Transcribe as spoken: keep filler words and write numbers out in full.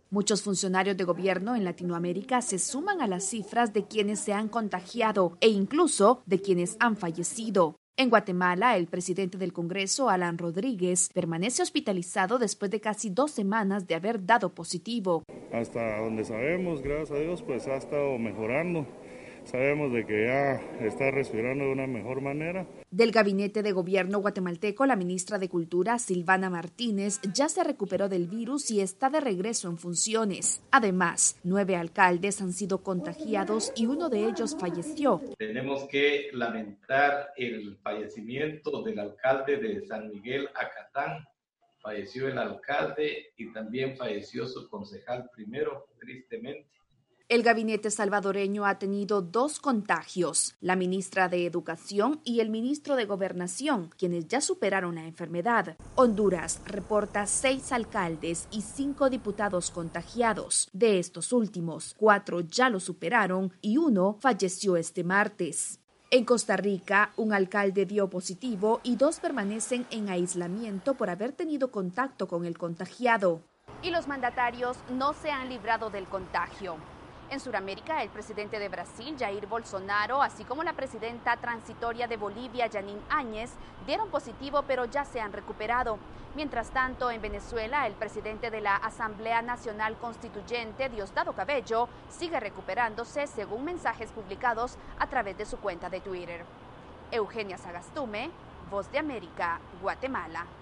Muchos funcionarios de gobierno en Latinoamérica se suman a las cifras de quienes se han contagiado e incluso de quienes han fallecido. En Guatemala, el presidente del Congreso, Alan Rodríguez, permanece hospitalizado después de casi dos semanas de haber dado positivo. Hasta donde sabemos, gracias a Dios, pues ha estado mejorando. Sabemos de que ya está respirando de una mejor manera. Del gabinete de gobierno guatemalteco, la ministra de Cultura, Silvana Martínez, ya se recuperó del virus y está de regreso en funciones. Además, nueve alcaldes han sido contagiados y uno de ellos falleció. Tenemos que lamentar el fallecimiento del alcalde de San Miguel Acatán. Falleció el alcalde y también falleció su concejal primero, tristemente. El gabinete salvadoreño ha tenido dos contagios, la ministra de Educación y el ministro de Gobernación, quienes ya superaron la enfermedad. Honduras reporta seis alcaldes y cinco diputados contagiados. De estos últimos, cuatro ya lo superaron y uno falleció este martes. En Costa Rica, un alcalde dio positivo y dos permanecen en aislamiento por haber tenido contacto con el contagiado. Y los mandatarios no se han librado del contagio. En Sudamérica, el presidente de Brasil, Jair Bolsonaro, así como la presidenta transitoria de Bolivia, Janine Áñez, dieron positivo pero ya se han recuperado. Mientras tanto, en Venezuela, el presidente de la Asamblea Nacional Constituyente, Diosdado Cabello, sigue recuperándose según mensajes publicados a través de su cuenta de Twitter. Eugenia Sagastume, Voz de América, Guatemala.